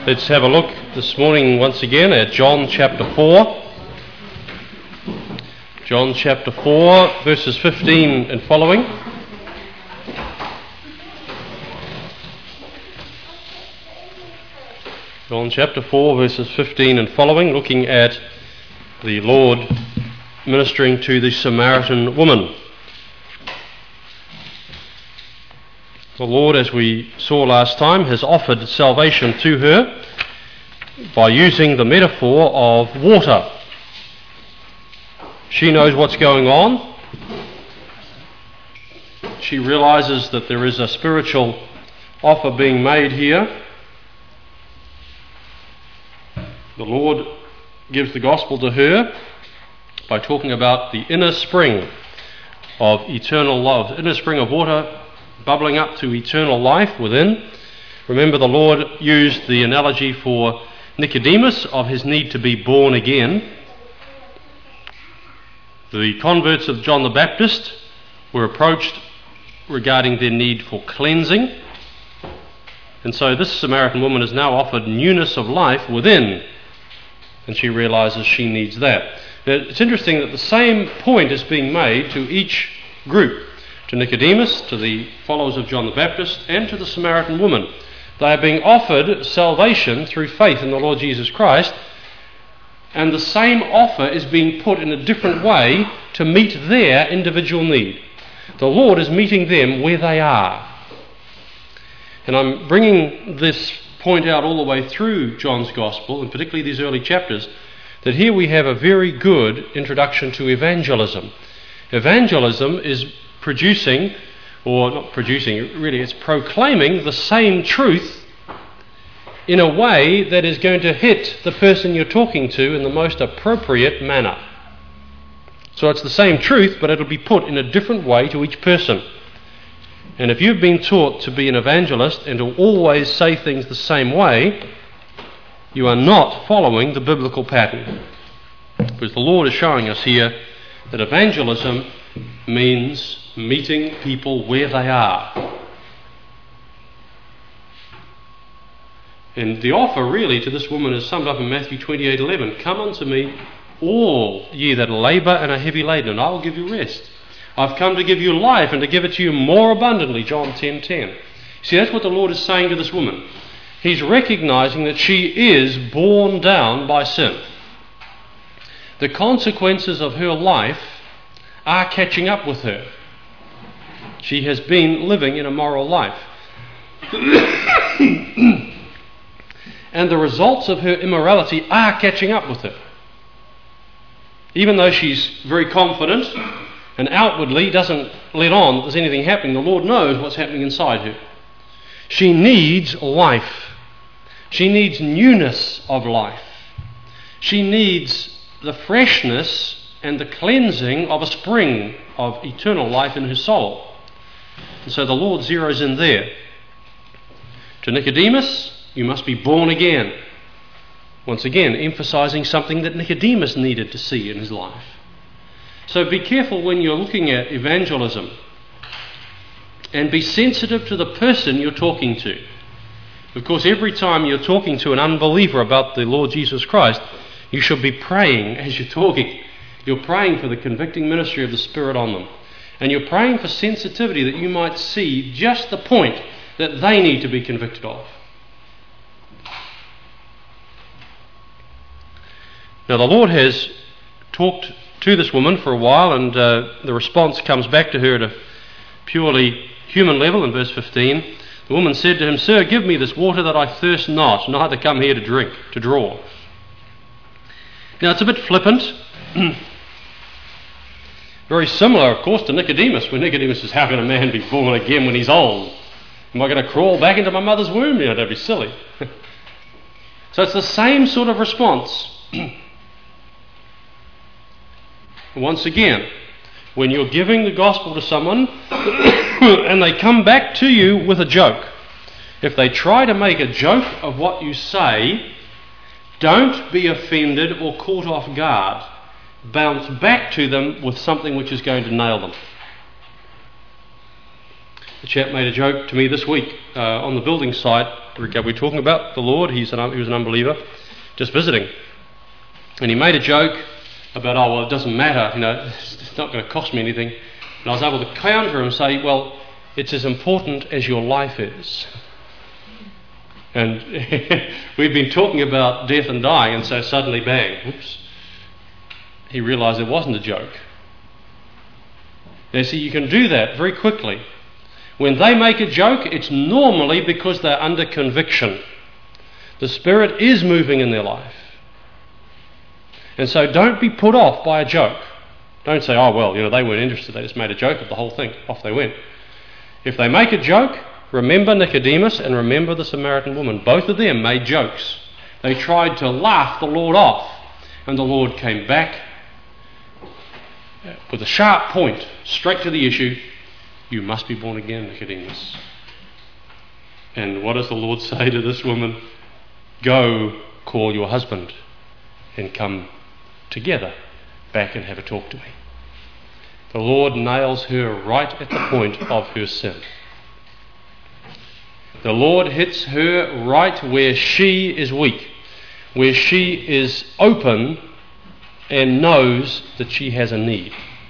Let's have a look this morning once again at John chapter 4. John chapter 4, verses 15 and following. John chapter 4, verses 15 and following, looking at the Lord ministering to the Samaritan woman. The Lord, as we saw last time, has offered salvation to her by using the metaphor of water. She knows what's going on. She realizes that there is a spiritual offer being made here. The Lord gives the gospel to her by talking about the inner spring of eternal love, the inner spring of water bubbling up to eternal life within. Remember, the Lord used the analogy for Nicodemus of his need to be born again. The converts of John the Baptist were approached regarding their need for cleansing. And so this Samaritan woman is now offered newness of life within, and she realizes she needs that. Now, it's interesting that the same point is being made to each group, to Nicodemus, to the followers of John the Baptist, and to the Samaritan woman. They are being offered salvation through faith in the Lord Jesus Christ, and the same offer is being put in a different way to meet their individual need. The Lord is meeting them where they are. And I'm bringing this point out all the way through John's Gospel, and particularly these early chapters, that here we have a very good introduction to evangelism. Evangelism is producing, or not producing, really it's proclaiming the same truth in a way that is going to hit the person you're talking to in the most appropriate manner. So it's the same truth, but it'll be put in a different way to each person. And if you've been taught to be an evangelist and to always say things the same way, you are not following the biblical pattern. Because the Lord is showing us here that evangelism means meeting people where they are. And the offer really to this woman is summed up in Matthew 28:11. Come unto me, all ye that labour and are heavy laden, and I will give you rest. I've come to give you life and to give it to you more abundantly, John 10:10. See, that's what the Lord is saying to this woman. He's recognizing that she is borne down by sin. The consequences of her life are catching up with her. She has been living in a moral life. And the results of her immorality are catching up with her. Even though she's very confident and outwardly doesn't let on that there's anything happening, the Lord knows what's happening inside her. She needs life. She needs newness of life. She needs the freshness and the cleansing of a spring of eternal life in her soul. And so the Lord zeroes in there. To Nicodemus, you must be born again. Once again, emphasizing something that Nicodemus needed to see in his life. So be careful when you're looking at evangelism, and be sensitive to the person you're talking to. Of course, every time you're talking to an unbeliever about the Lord Jesus Christ, you should be praying as you're talking. You're praying for the convicting ministry of the Spirit on them. And you're praying for sensitivity that you might see just the point that they need to be convicted of. Now, the Lord has talked to this woman for a while, and the response comes back to her at a purely human level in verse 15. The woman said to him, Sir, give me this water that I thirst not, neither come here to drink, to draw. Now, it's a bit flippant. Very similar, of course, to Nicodemus, when Nicodemus says, how can a man be born again when he's old? Am I going to crawl back into my mother's womb? That'd be silly. So it's the same sort of response. Once again, when you're giving the gospel to someone and they come back to you with a joke, if they try to make a joke of what you say, don't be offended or caught off guard. Bounce back to them with something which is going to nail them. A chap made a joke to me this week on the building site. We're talking about the Lord. He was an unbeliever, just visiting. And he made a joke about, oh, well, it doesn't matter, it's not going to cost me anything. And I was able to counter him and say, well, it's as important as your life is. And we've been talking about death and dying, and so suddenly, bang, whoops, he realised it wasn't a joke. Now, see, you can do that very quickly. When they make a joke, it's normally because they're under conviction. The Spirit is moving in their life. And so don't be put off by a joke. Don't say, oh, well, they weren't interested, they just made a joke of the whole thing. Off they went. If they make a joke, remember Nicodemus and remember the Samaritan woman. Both of them made jokes. They tried to laugh the Lord off, and the Lord came back with a sharp point, straight to the issue. You must be born again, Nicodemus. And what does the Lord say to this woman? Go, call your husband and come together back and have a talk to me. The Lord nails her right at the point of her sin. The Lord hits her right where she is weak, where she is open and knows that she has a need.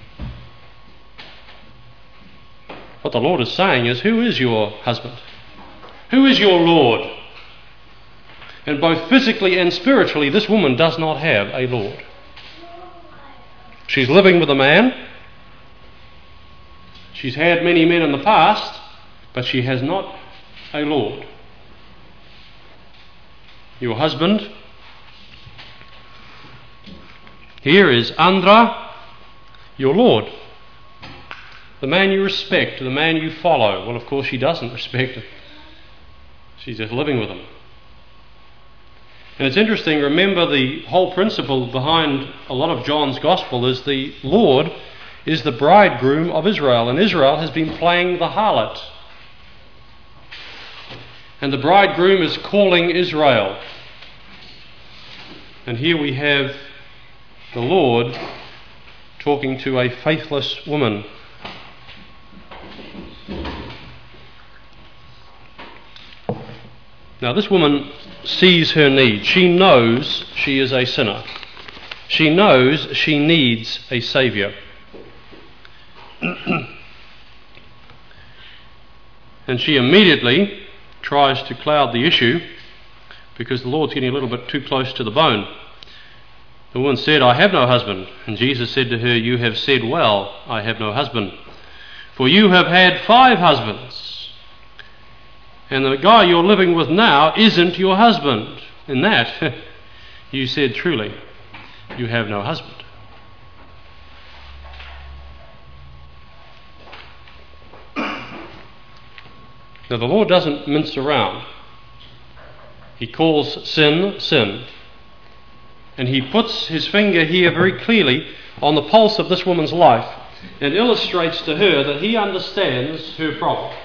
What the Lord is saying is, who is your husband? Who is your Lord? And both physically and spiritually, this woman does not have a Lord. She's living with a man. She's had many men in the past, but she has not a Lord. Your husband here is Andra, your Lord. The man you respect, the man you follow. Well, of course, she doesn't respect him. She's just living with him. And it's interesting, remember the whole principle behind a lot of John's Gospel is the Lord is the bridegroom of Israel, and Israel has been playing the harlot. And the bridegroom is calling Israel. And here we have the Lord talking to a faithless woman. Now, this woman sees her need. She knows she is a sinner. She knows she needs a Saviour. And she immediately tries to cloud the issue because the Lord's getting a little bit too close to the bone. The woman said, I have no husband. And Jesus said to her, you have said well, I have no husband. For you have had 5 husbands. And the guy you're living with now isn't your husband. In that, you said truly, you have no husband. Now the Lord doesn't mince around. He calls sin, sin. And he puts his finger here very clearly on the pulse of this woman's life and illustrates to her that he understands her problem.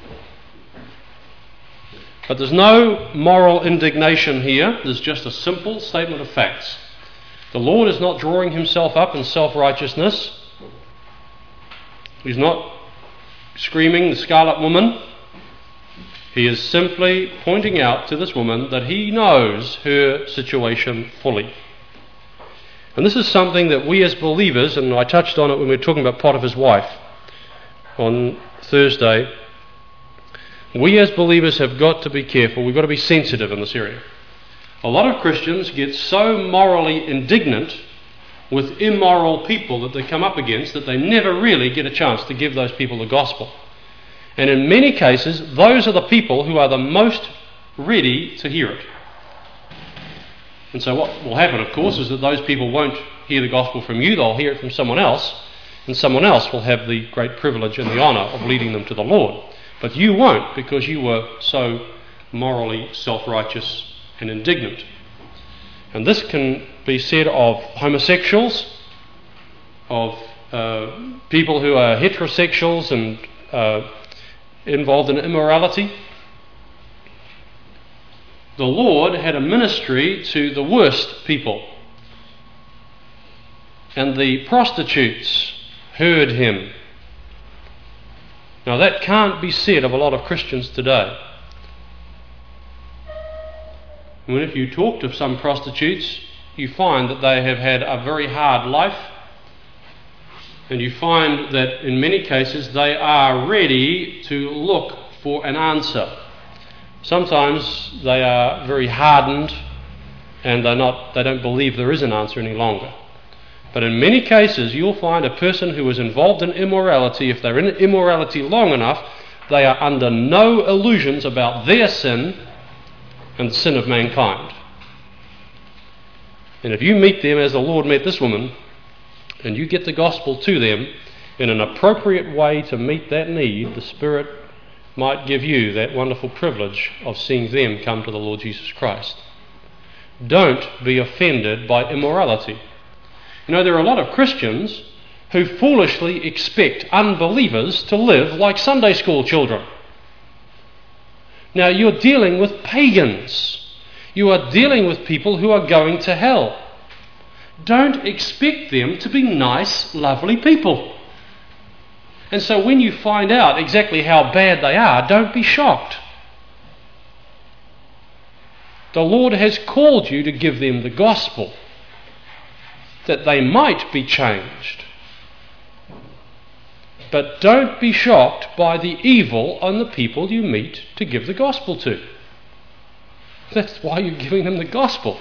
But there's no moral indignation here. There's just a simple statement of facts. The Lord is not drawing himself up in self-righteousness. He's not screaming the scarlet woman. He is simply pointing out to this woman that he knows her situation fully. And this is something that we as believers, and I touched on it when we were talking about Potiphar's wife on Thursday, we as believers have got to be careful. We've got to be sensitive in this area. A lot of Christians get so morally indignant with immoral people that they come up against that they never really get a chance to give those people the gospel. And in many cases, those are the people who are the most ready to hear it. And so what will happen, of course, is that those people won't hear the gospel from you, they'll hear it from someone else, and someone else will have the great privilege and the honour of leading them to the Lord. But you won't, because you were so morally self-righteous and indignant. And this can be said of homosexuals, of people who are heterosexuals and involved in immorality. The Lord had a ministry to the worst people. And the prostitutes heard him. Now that can't be said of a lot of Christians today. When if you talk to some prostitutes, you find that they have had a very hard life, and you find that in many cases they are ready to look for an answer. Sometimes they are very hardened and they don't believe there is an answer any longer. But in many cases you'll find a person who is involved in immorality, if they're in immorality long enough, they are under no illusions about their sin and the sin of mankind. And if you meet them as the Lord met this woman, and you get the gospel to them in an appropriate way to meet that need, the Spirit might give you that wonderful privilege of seeing them come to the Lord Jesus Christ. Don't be offended by immorality. You know, there are a lot of Christians who foolishly expect unbelievers to live like Sunday school children. Now, you're dealing with pagans. You are dealing with people who are going to hell. Don't expect them to be nice, lovely people. And so when you find out exactly how bad they are, don't be shocked. The Lord has called you to give them the gospel, that they might be changed. But don't be shocked by the evil on the people you meet to give the gospel to. That's why you're giving them the gospel.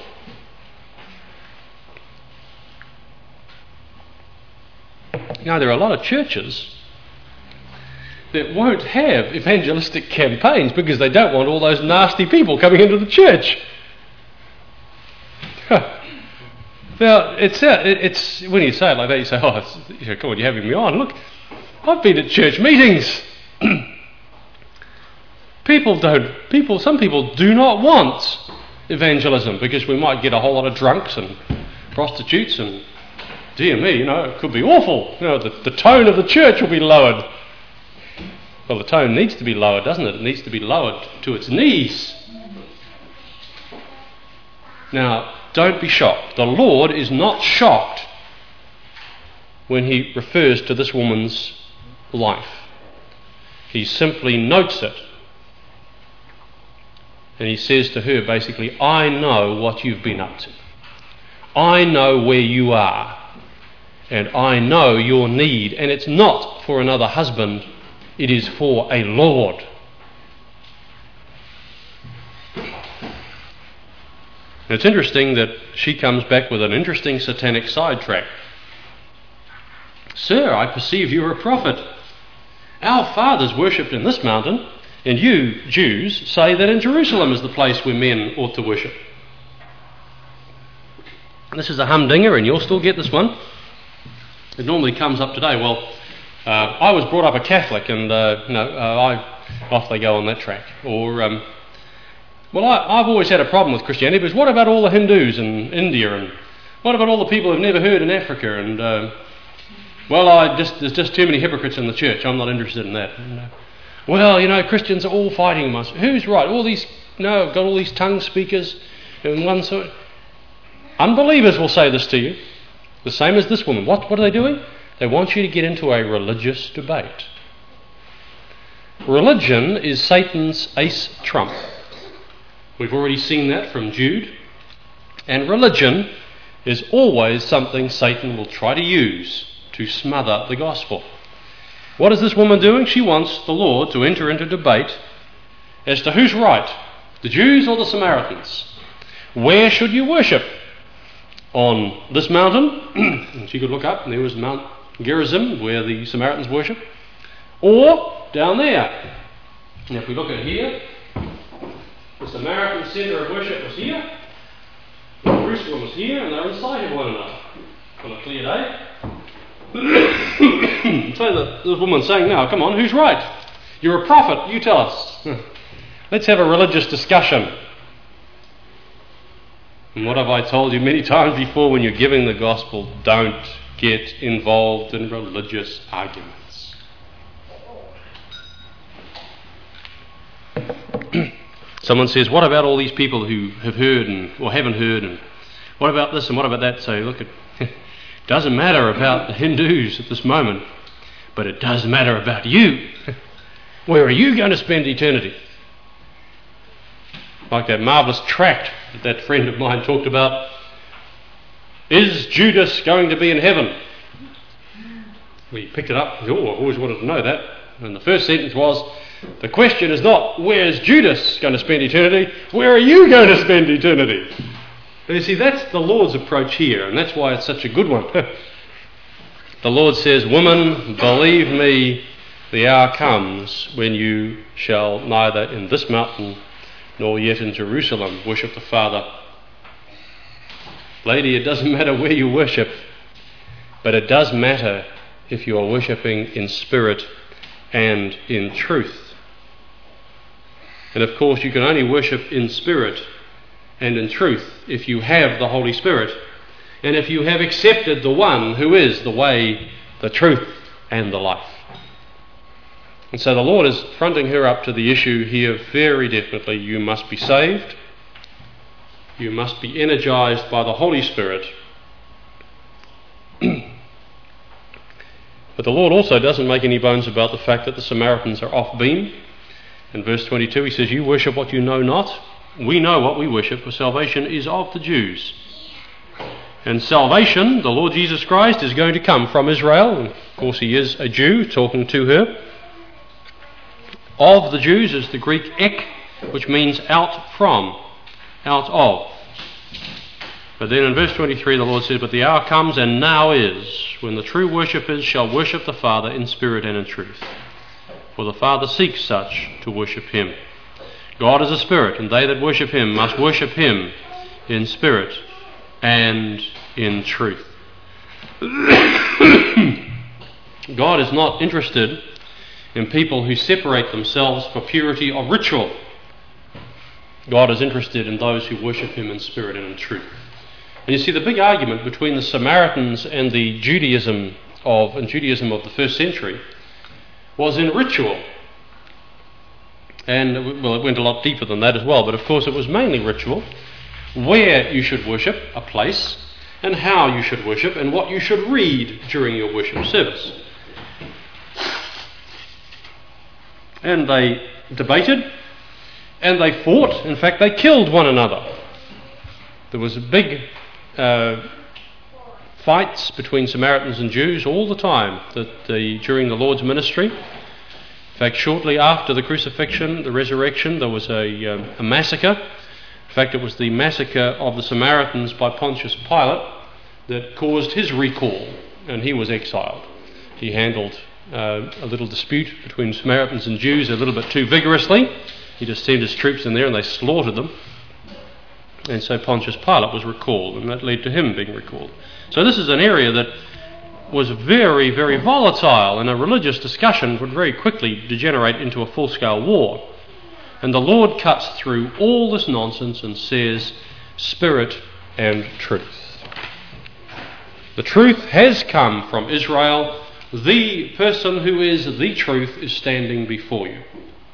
Now, there are a lot of churches that won't have evangelistic campaigns because they don't want all those nasty people coming into the church. Now, it's when you say it like that, you say, come on, you're having me on. Look, I've been at church meetings. Some people do not want evangelism because we might get a whole lot of drunks and prostitutes and, dear me, it could be awful. The tone of the church will be lowered. Well, the tone needs to be lowered, doesn't it? It needs to be lowered to its knees. Now, don't be shocked. The Lord is not shocked when he refers to this woman's life. He simply notes it. And he says to her basically, I know what you've been up to. I know where you are. And I know your need. And it's not for another husband. It is for a Lord. It's interesting that she comes back with an interesting satanic sidetrack. Sir, I perceive you are a prophet. Our fathers worshipped in this mountain, and you, Jews, say that in Jerusalem is the place where men ought to worship. This is a humdinger, and you'll still get this one. It normally comes up today. Well, I was brought up a Catholic, and off they go on that track. Or, I've always had a problem with Christianity, because what about all the Hindus in India, and what about all the people who've never heard in Africa? And there's just too many hypocrites in the church. I'm not interested in that. Christians are all fighting amongst. Who's right? Got all these tongue speakers in one sort. Unbelievers will say this to you, the same as this woman. What are they doing? They want you to get into a religious debate. Religion is Satan's ace trump. We've already seen that from Jude. And religion is always something Satan will try to use to smother the gospel. What is this woman doing? She wants the Lord to enter into debate as to who's right, the Jews or the Samaritans. Where should you worship? On this mountain, and she could look up, and there was Mount Gerizim, where the Samaritans worship, or down there. And if we look at here, the Samaritan centre of worship was here, Jerusalem was here, and they're inside of one another on a clear day. So the woman's saying, now, come on, who's right? You're a prophet, you tell us. Let's have a religious discussion. And what have I told you many times before? When you're giving the gospel, don't get involved in religious arguments. Someone says, what about all these people who have heard or haven't heard? And what about this and what about that? So look, it doesn't matter about the Hindus at this moment, but it does matter about you. Where are you going to spend eternity? Like that marvellous tract that friend of mine talked about. Is Judas going to be in heaven? We picked it up. I've always wanted to know that. And the first sentence was, the question is not, where's Judas going to spend eternity? Where are you going to spend eternity? And you see, that's the Lord's approach here, and that's why it's such a good one. The Lord says, woman, believe me, the hour comes when you shall neither in this mountain nor yet in Jerusalem worship the Father. Lady, it doesn't matter where you worship, but it does matter if you are worshipping in spirit and in truth. And of course, you can only worship in spirit and in truth if you have the Holy Spirit, and if you have accepted the one who is the way, the truth, and the life. And so the Lord is fronting her up to the issue here very definitely. You must be saved. You must be energized by the Holy Spirit. But the Lord also doesn't make any bones about the fact that the Samaritans are off beam. In verse 22 he says, you worship what you know not. We know what we worship, for salvation is of the Jews. And salvation, the Lord Jesus Christ, is going to come from Israel. And of course he is a Jew talking to her. Of the Jews is the Greek ek, which means out from, out of. But then in verse 23 the Lord says, but the hour comes and now is, when the true worshippers shall worship the Father in spirit and in truth. For the Father seeks such to worship him. God is a spirit, and they that worship him must worship him in spirit and in truth. God is not interested in people who separate themselves for purity of ritual. God is interested in those who worship him in spirit and in truth. And you see, the big argument between the Samaritans and the Judaism of the first century was in ritual. And, well, it went a lot deeper than that as well, but of course it was mainly ritual. Where you should worship, a place, and how you should worship, and what you should read during your worship service. And they debated, and they fought. In fact, they killed one another. There was big fights between Samaritans and Jews all the time during the Lord's ministry. In fact, shortly after the crucifixion, the resurrection, there was a massacre. In fact, it was the massacre of the Samaritans by Pontius Pilate that caused his recall, and he was exiled. He handled a little dispute between Samaritans and Jews a little bit too vigorously. He just sent his troops in there and they slaughtered them. And so Pontius Pilate was recalled, and that led to him being recalled. So this is an area that was very, very volatile, and a religious discussion would very quickly degenerate into a full-scale war. And the Lord cuts through all this nonsense and says, spirit and truth. The truth has come from Israel. The person who is the truth is standing before you.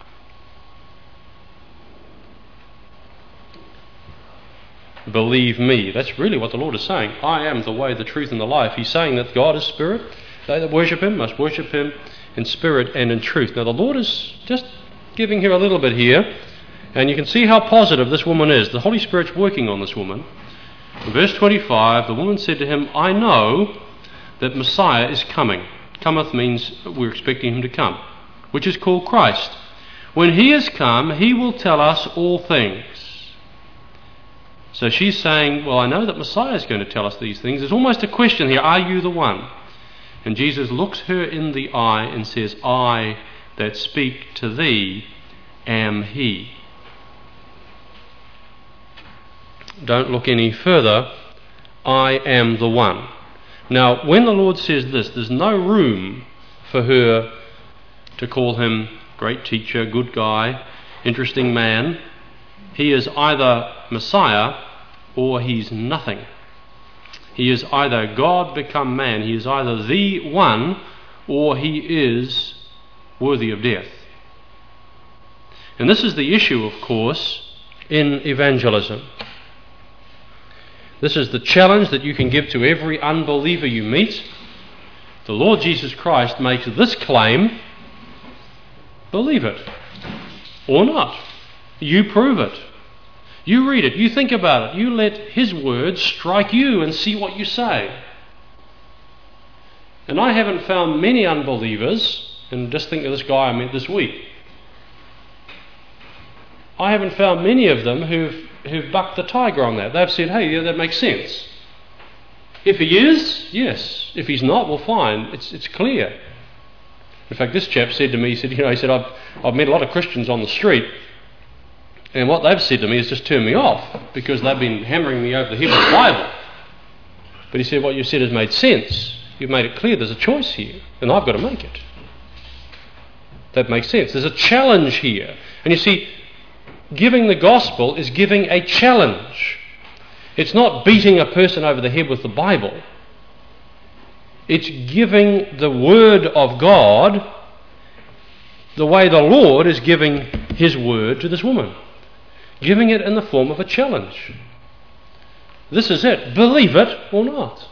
Believe me. That's really what the Lord is saying. I am the way, the truth, and the life. He's saying that God is spirit. They that worship him must worship him in spirit and in truth. Now the Lord is just giving her a little bit here, and you can see how positive this woman is. The Holy Spirit's working on this woman. In verse 25, the woman said to him, I know that Messiah is coming. Cometh means we're expecting him to come, which is called Christ. When he has come, he will tell us all things. So she's saying, well, I know that Messiah is going to tell us these things. There's almost a question here, are you the one? And Jesus looks her in the eye and says, I that speak to thee am he. Don't look any further. I am the one. Now, when the Lord says this, there's no room for her to call him great teacher, good guy, interesting man. He is either Messiah or he's nothing. He is either God become man. He is either the one or he is worthy of death. And this is the issue, of course, in evangelism. This is the challenge that you can give to every unbeliever you meet. The Lord Jesus Christ makes this claim, believe it or not. You prove it. You read it. You think about it. You let his words strike you and see what you say. And I haven't found many unbelievers, and just think of this guy I met this week. I haven't found many of them who've bucked the tiger on that. They've said, hey, yeah, that makes sense. If he is, yes. If he's not, well, fine. It's clear. In fact, this chap said to me, he said, I've met a lot of Christians on the street, and what they've said to me has just turned me off because they've been hammering me over the head with the Bible. But he said, what you said has made sense. You've made it clear there's a choice here, and I've got to make it. That makes sense. There's a challenge here. And you see, giving the gospel is giving a challenge. It's not beating a person over the head with the Bible. It's giving the word of God the way the Lord is giving his word to this woman. Giving it in the form of a challenge. This is it. Believe it or not.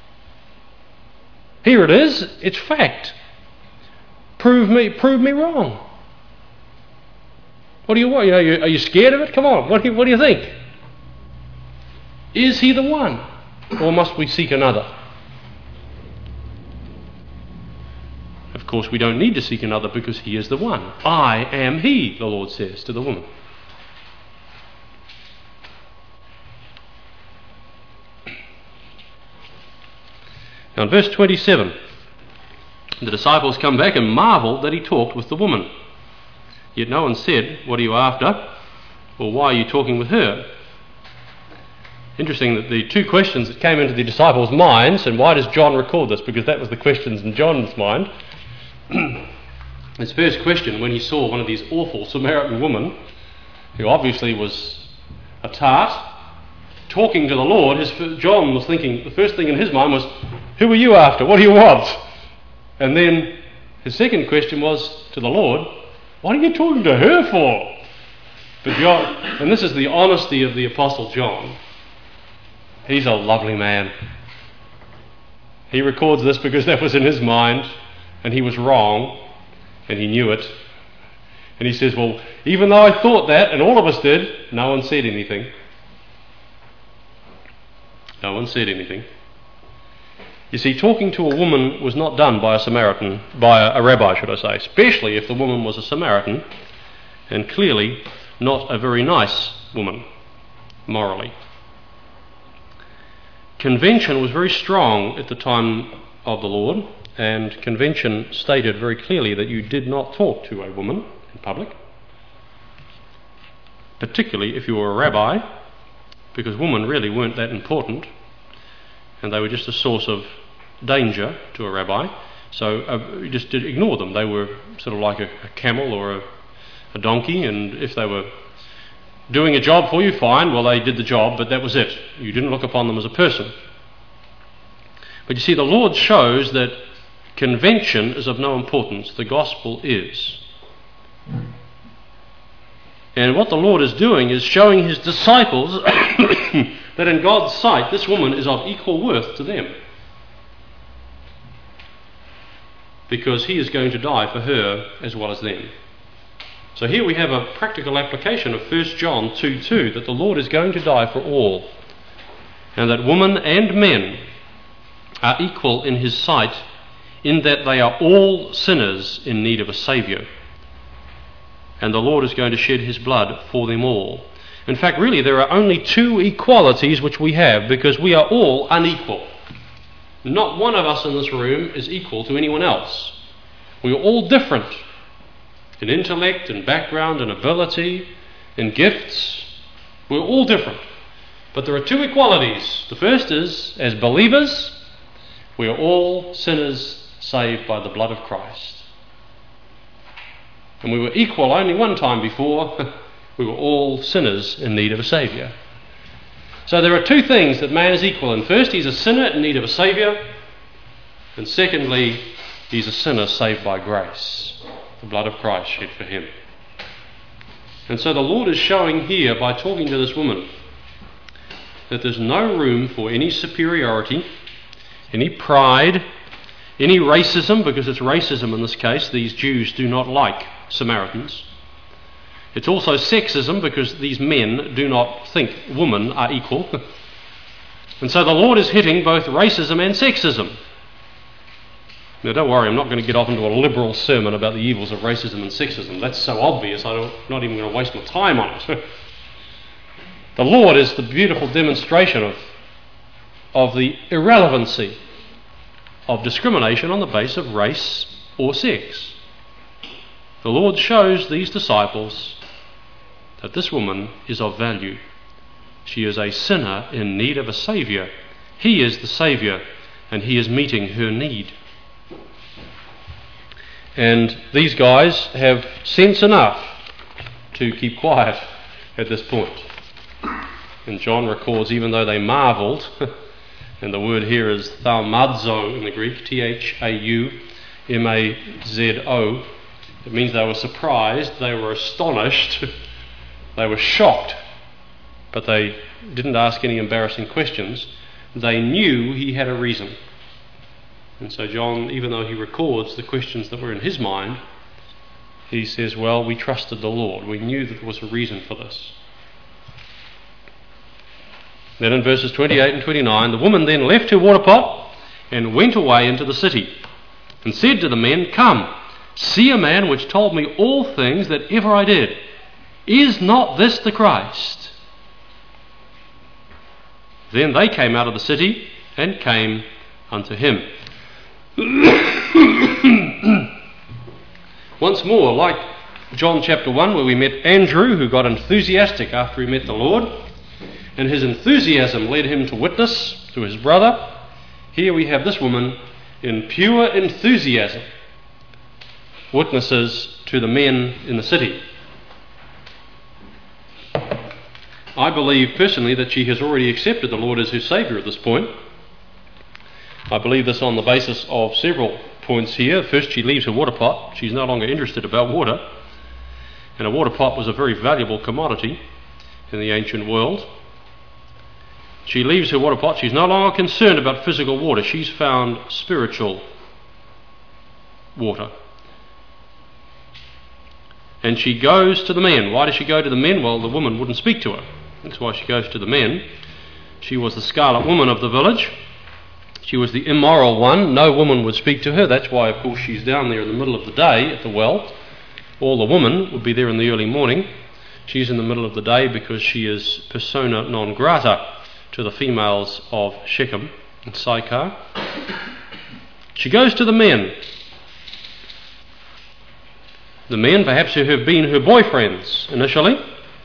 Here it is. It's fact. Prove me wrong. What do you want? Are you scared of it? Come on. What do you think? Is he the one? Or must we seek another? Of course, we don't need to seek another because he is the one. I am he, the Lord says to the woman. Now in verse 27, the disciples come back and marvel that he talked with the woman. Yet no one said, what are you after? Or why are you talking with her? Interesting that the two questions that came into the disciples' minds, and why does John record this? Because that was the questions in John's mind. His first question, when he saw one of these awful Samaritan women, who obviously was a tart, talking to the Lord, John was thinking, the first thing in his mind was, who are you after? What do you want? And then his second question was to the Lord, what are you talking to her for? But John, and this is the honesty of the Apostle John, he's a lovely man. He records this because that was in his mind, and he was wrong, and he knew it. And he says, well, even though I thought that, and all of us did, no one said anything. No one said anything. You see, talking to a woman was not done by a rabbi, should I say, especially if the woman was a Samaritan, and clearly not a very nice woman, morally. Convention was very strong at the time of the Lord, and convention stated very clearly that you did not talk to a woman in public, particularly if you were a rabbi, because women really weren't that important, and they were just a source of danger to a rabbi. So you just did ignore them. They were sort of like a camel or a donkey, and if they were doing a job for you, fine, well, they did the job, but that was it. You didn't look upon them as a person. But you see, the Lord shows that convention is of no importance. The gospel is. And what the Lord is doing is showing his disciples that in God's sight, this woman is of equal worth to them. Because he is going to die for her as well as them. So here we have a practical application of 1 John 2:2, that the Lord is going to die for all, and that women and men are equal in his sight, in that they are all sinners in need of a Saviour. And the Lord is going to shed his blood for them all. In fact, really, there are only two equalities which we have, because we are all unequal. Not one of us in this room is equal to anyone else. We are all different in intellect and background and ability and gifts. We're all different. But there are two equalities. The first is, as believers, we are all sinners saved by the blood of Christ. And we were equal only one time before. We were all sinners in need of a Saviour. So there are two things that man is equal in. First, he's a sinner in need of a Saviour. And secondly, he's a sinner saved by grace. The blood of Christ shed for him. And so the Lord is showing here, by talking to this woman, that there's no room for any superiority, any pride, any racism, because it's racism in this case. These Jews do not like Samaritans. It's also sexism, because these men do not think women are equal. And so the Lord is hitting both racism and sexism. Now don't worry, I'm not going to get off into a liberal sermon about the evils of racism and sexism. That's so obvious, I'm not even going to waste my time on it. The Lord is the beautiful demonstration of the irrelevancy of discrimination on the basis of race or sex. The Lord shows these disciples that this woman is of value. She is a sinner in need of a Saviour. He is the Saviour, and He is meeting her need. And these guys have sense enough to keep quiet at this point. And John records, even though they marvelled, and the word here is thaumazo in the Greek, Thaumazo. It means they were surprised, they were astonished, they were shocked, but they didn't ask any embarrassing questions. They knew he had a reason. And so John, even though he records the questions that were in his mind, he says, well, we trusted the Lord. We knew that there was a reason for this. Then in verses 28 and 29, the woman then left her water pot and went away into the city, and said to the men, come, see a man which told me all things that ever I did. Is not this the Christ? Then they came out of the city and came unto him. Once more, like John chapter 1, where we met Andrew, who got enthusiastic after he met the Lord, and his enthusiasm led him to witness to his brother. Here we have this woman in pure enthusiasm, witnesses to the men in the city. I believe personally that she has already accepted the Lord as her Saviour at this point. I believe this on the basis of several points here. First, she leaves her water pot. She's no longer interested about water. And a water pot was a very valuable commodity in the ancient world. She leaves her water pot. She's no longer concerned about physical water. She's found spiritual water. And she goes to the men. Why does she go to the men? Well, the woman wouldn't speak to her. That's why she goes to the men. She was the scarlet woman of the village. She was the immoral one. No woman would speak to her. That's why, of course, she's down there in the middle of the day at the well. All the women would be there in the early morning. She's in the middle of the day because she is persona non grata to the females of Shechem and Sychar. She goes to the men. The men, perhaps, who have been her boyfriends initially,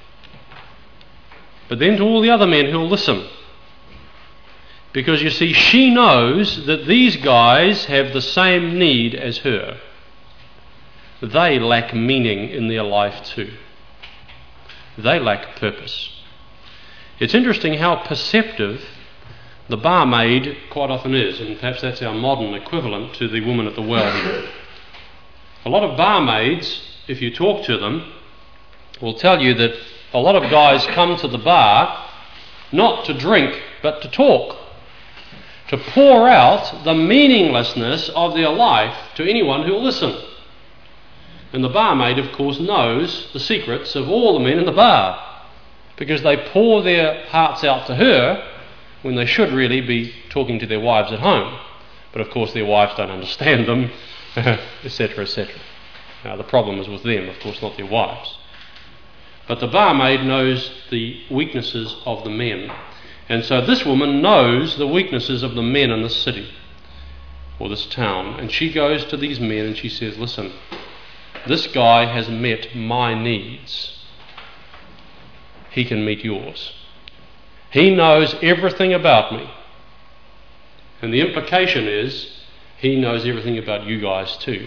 but then to all the other men who'll listen. Because, you see, she knows that these guys have the same need as her. They lack meaning in their life too. They lack purpose. It's interesting how perceptive the barmaid quite often is, and perhaps that's our modern equivalent to the woman at the well here. A lot of barmaids, if you talk to them, will tell you that a lot of guys come to the bar not to drink, but to talk, to pour out the meaninglessness of their life to anyone who will listen. And the barmaid, of course, knows the secrets of all the men in the bar, because they pour their hearts out to her when they should really be talking to their wives at home. But of course their wives don't understand them, etc., etc. Now the problem is with them, of course, not their wives. But the barmaid knows the weaknesses of the men. And so this woman knows the weaknesses of the men in this city, or this town. And she goes to these men and she says, listen, this guy has met my needs. He can meet yours. He knows everything about me. And the implication is, he knows everything about you guys too.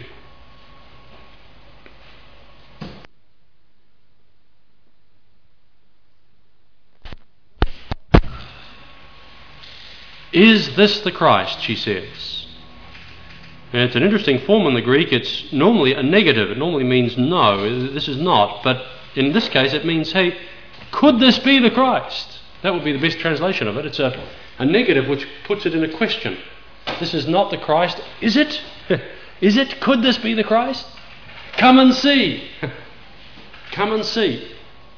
Is this the Christ, she says. And it's an interesting form in the Greek. It's normally a negative. It normally means no, this is not. But in this case it means, hey, could this be the Christ? That would be the best translation of it. It's a negative which puts it in a question. This is not the Christ. Is it? Is it? Could this be the Christ? Come and see. Come and see.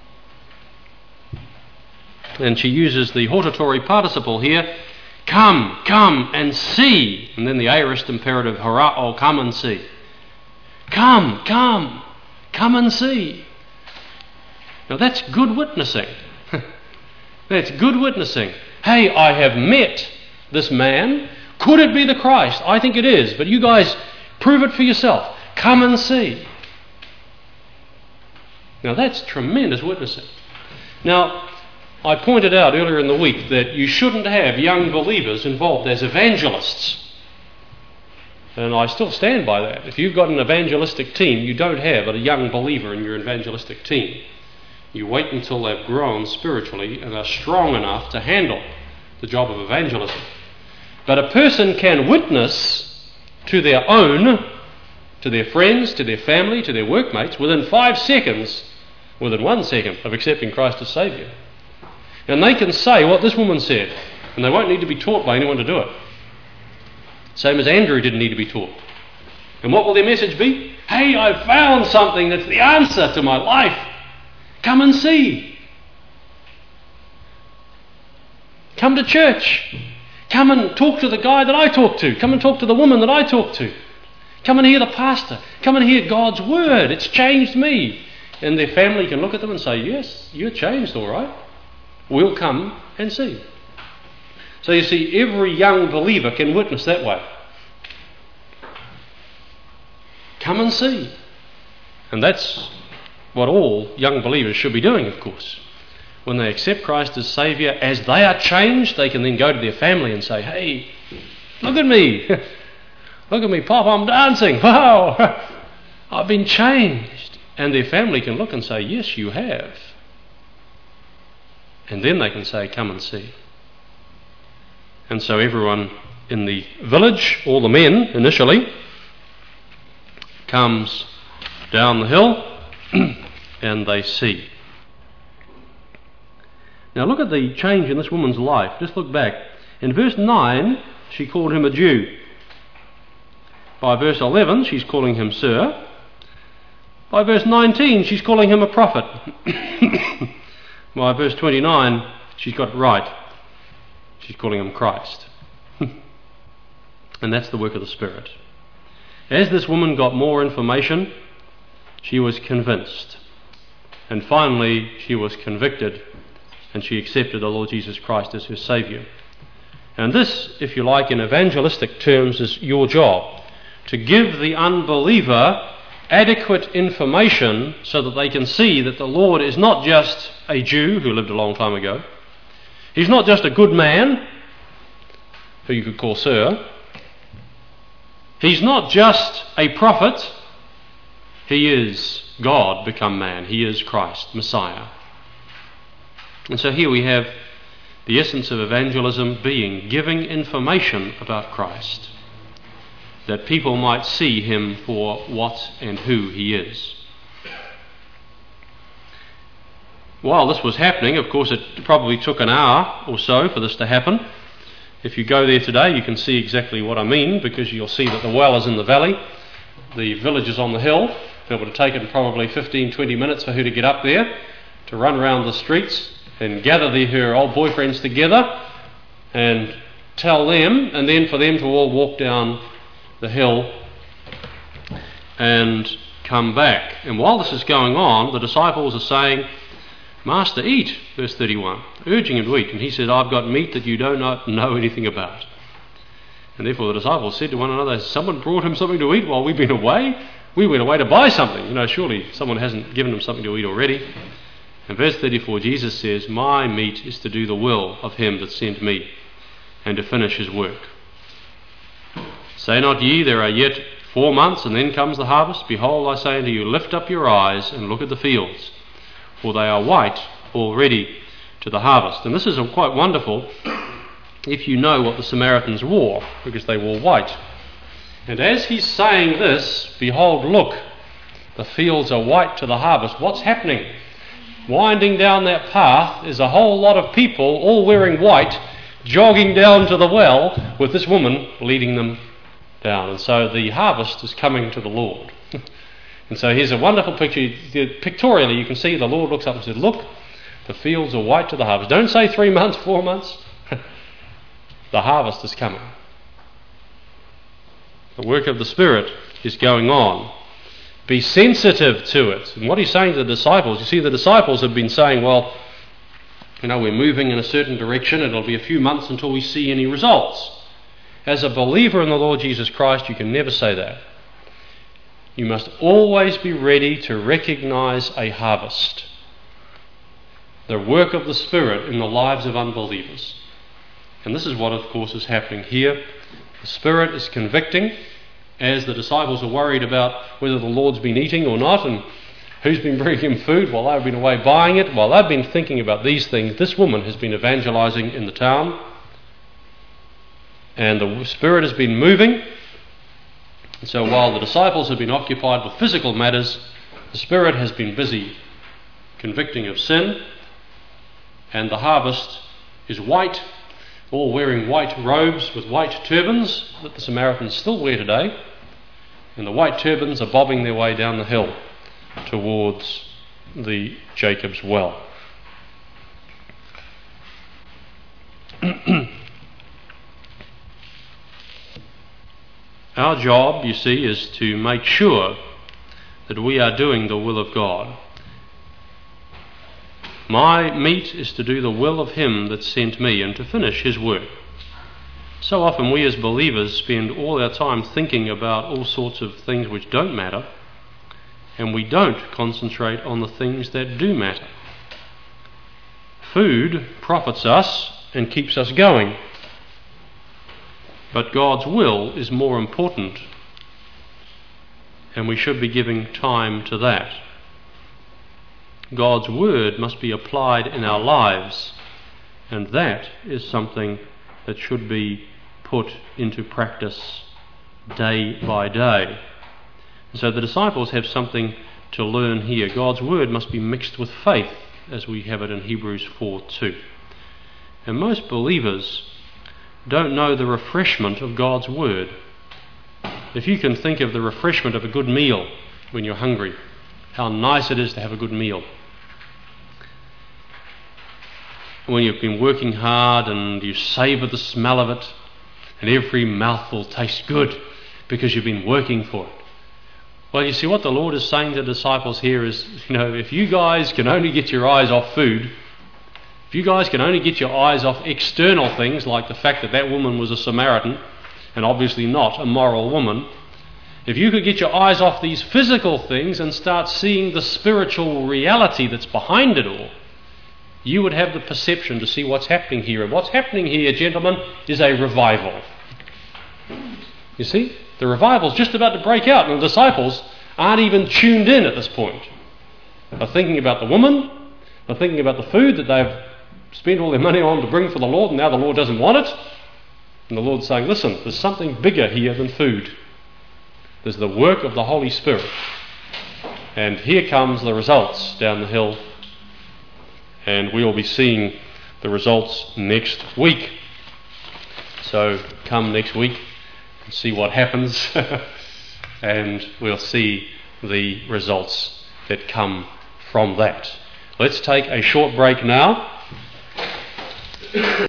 And she uses the hortatory participle here. Come, come and see. And then the aorist imperative, horao, come and see. Come, come, come and see. Now that's good witnessing. That's good witnessing. Hey, I have met this man. Could it be the Christ? I think it is, but you guys prove it for yourself. Come and see. Now that's tremendous witnessing. Now, I pointed out earlier in the week that you shouldn't have young believers involved as evangelists. And I still stand by that. If you've got an evangelistic team, you don't have a young believer in your evangelistic team. You wait until they've grown spiritually and are strong enough to handle the job of evangelism. But a person can witness to their own, to their friends, to their family, to their workmates within 5 seconds, within 1 second of accepting Christ as Saviour. And they can say what this woman said, and they won't need to be taught by anyone to do it. Same as Andrew didn't need to be taught. And what will their message be? Hey, I've found something that's the answer to my life. Come and see. Come to church. Come and talk to the guy that I talk to. Come and talk to the woman that I talk to. Come and hear the pastor. Come and hear God's word. It's changed me. And their family can look at them and say, yes, you're changed, all right. We'll come and see. So you see, every young believer can witness that way. Come and see. And that's what all young believers should be doing, of course. When they accept Christ as Saviour, as they are changed, they can then go to their family and say, hey, look at me. Look at me, Pop, I'm dancing. Wow, I've been changed. And their family can look and say, yes, you have. And then they can say, come and see. And so everyone in the village, all the men initially, comes down the hill and they see. Now look at the change in this woman's life. Just look back. In verse 9, she called him a Jew. By verse 11, she's calling him Sir. By verse 19, she's calling him a prophet. By verse 29, she's got it right. She's calling him Christ. And that's the work of the Spirit. As this woman got more information, she was convinced. And finally, she was convicted, and she accepted the Lord Jesus Christ as her Saviour. And this, if you like, in evangelistic terms, is your job. To give the unbeliever adequate information so that they can see that the Lord is not just a Jew who lived a long time ago. He's not just a good man who you could call Sir. He's not just a prophet. He is God become man. He is Christ, Messiah. And so here we have the essence of evangelism being giving information about Christ, that people might see him for what and who he is. While this was happening, of course, it probably took an hour or so for this to happen. If you go there today, you can see exactly what I mean, because you'll see that the well is in the valley, the village is on the hill. It would have taken probably 15-20 minutes for her to get up there, to run around the streets and gather her old boyfriends together and tell them, and then for them to all walk down the hill and come back. And while this is going on, the disciples are saying, Master, eat, verse 31, urging him to eat. And he said, I've got meat that you do not know anything about. And therefore the disciples said to one another, has someone brought him something to eat while we've been away? We went away to buy something. Surely someone hasn't given him something to eat already. And verse 34, Jesus says, my meat is to do the will of him that sent me, and to finish his work. Say not ye, there are yet 4 months, and then comes the harvest? Behold, I say unto you, lift up your eyes and look at the fields, for they are white already to the harvest. And this is quite wonderful if you know what the Samaritans wore, because they wore white. And as he's saying this, behold, look, the fields are white to the harvest. What's happening? Winding down that path is a whole lot of people, all wearing white, jogging down to the well, with this woman leading them down. And so the harvest is coming to the Lord. And so here's a wonderful picture. Pictorially, you can see the Lord looks up and says, look, the fields are white to the harvest. Don't say 3 months, 4 months. The harvest is coming. The work of the Spirit is going on. Be sensitive to it. And what he's saying to the disciples, you see, the disciples have been saying, well, we're moving in a certain direction. It'll be a few months until we see any results. As a believer in the Lord Jesus Christ, you can never say that. You must always be ready to recognize a harvest. The work of the Spirit in the lives of unbelievers. And this is what, of course, is happening here. The Spirit is convicting, as the disciples are worried about whether the Lord's been eating or not, and who's been bringing him food while they've been away buying it. While they've been thinking about these things, this woman has been evangelizing in the town, and the Spirit has been moving. And so while the disciples have been occupied with physical matters, the Spirit has been busy convicting of sin, and the harvest is white, all wearing white robes with white turbans that the Samaritans still wear today, and the white turbans are bobbing their way down the hill towards the Jacob's well. Our job, you see, is to make sure that we are doing the will of God. My meat is to do the will of him that sent me and to finish his work. So often we as believers spend all our time thinking about all sorts of things which don't matter, and we don't concentrate on the things that do matter. Food profits us and keeps us going, but God's will is more important, and we should be giving time to that. God's word must be applied in our lives, and that is something that should be put into practice day by day. So the disciples have something to learn here. God's word must be mixed with faith, as we have it in Hebrews 4:2. And most believers don't know the refreshment of God's word. If you can think of the refreshment of a good meal when you're hungry, how nice it is to have a good meal. When you've been working hard and you savour the smell of it, and every mouthful tastes good because you've been working for it. Well, you see, what the Lord is saying to the disciples here is, if you guys can only get your eyes off food, if you guys can only get your eyes off external things like the fact that that woman was a Samaritan and obviously not a moral woman, if you could get your eyes off these physical things and start seeing the spiritual reality that's behind it all, you would have the perception to see what's happening here. And what's happening here, gentlemen, is a revival. You see, the revival's just about to break out, and the disciples aren't even tuned in at this point. They're thinking about the woman, they're thinking about the food that they've spent all their money on to bring for the Lord, and now the Lord doesn't want it. And the Lord's saying, listen, there's something bigger here than food. There's the work of the Holy Spirit. And here comes the results down the hill. And we'll be seeing the results next week. So come next week and see what happens. And we'll see the results that come from that. Let's take a short break now.